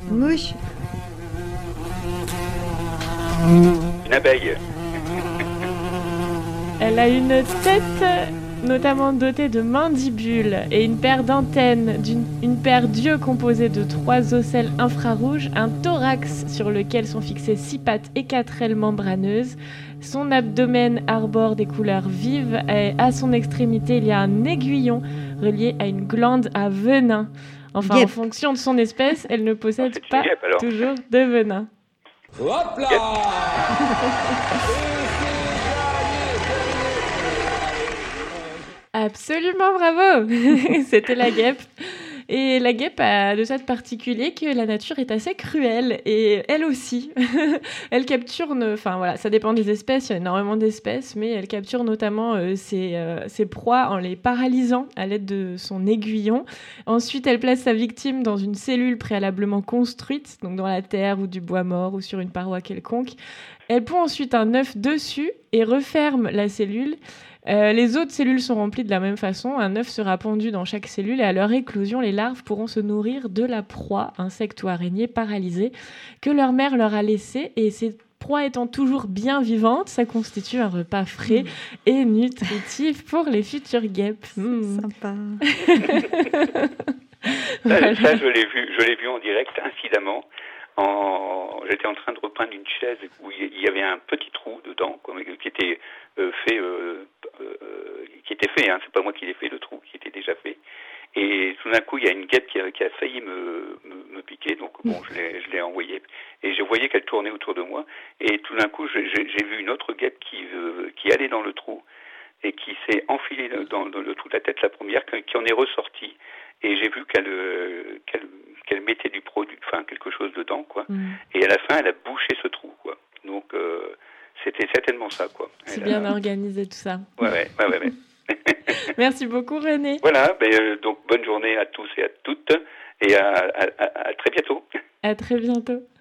Mouche. Une abeille. Elle a une tête notamment dotée de mandibules et une paire d'antennes, une paire d'yeux composée de 3 ocelles infrarouges, un thorax sur lequel sont fixées 6 pattes et 4 ailes membraneuses. Son abdomen arbore des couleurs vives et à son extrémité, il y a un aiguillon relié à une glande à venin. Enfin, en Guêpe. fonction de son espèce, elle ne possède c'est une pas guêpe, alors. toujours de venin. Hop là. Absolument, bravo. C'était la guêpe. Et la guêpe a de ça de particulier que la nature est assez cruelle. Et elle aussi. Elle capture... Enfin voilà, ça dépend des espèces. Il y a énormément d'espèces. Mais elle capture notamment ses proies en les paralysant à l'aide de son aiguillon. Ensuite, elle place sa victime dans une cellule préalablement construite, donc dans la terre ou du bois mort ou sur une paroi quelconque. Elle pond ensuite un œuf dessus et referme la cellule. Les autres cellules sont remplies de la même façon. Un œuf sera pondu dans chaque cellule et à leur éclosion, les larves pourront se nourrir de la proie, insecte ou araignée paralysée, que leur mère leur a laissée. Et ces proies étant toujours bien vivantes, ça constitue un repas frais et nutritif pour les futures guêpes. Sympa. Voilà. Ça, je l'ai vu en direct, incidemment. J'étais en train de repeindre une chaise où il y avait un petit trou dedans, qui était fait, hein, c'est pas moi qui l'ai fait, le trou qui était déjà fait. Et tout d'un coup, il y a une guêpe qui a failli me piquer, donc bon, je l'ai envoyée. Et je voyais qu'elle tournait autour de moi. Et tout d'un coup, j'ai vu une autre guêpe qui allait dans le trou et qui s'est enfilée dans le trou de la tête, la première, qui en est ressortie. Et j'ai vu qu'elle mettait du produit, enfin quelque chose dedans, quoi. Et à la fin, elle a bouché ce trou, quoi. Donc c'était certainement ça, quoi. C'est bien organisé tout ça. Ouais. Merci beaucoup René. Voilà, donc bonne journée à tous et à toutes, et à très bientôt. À très bientôt.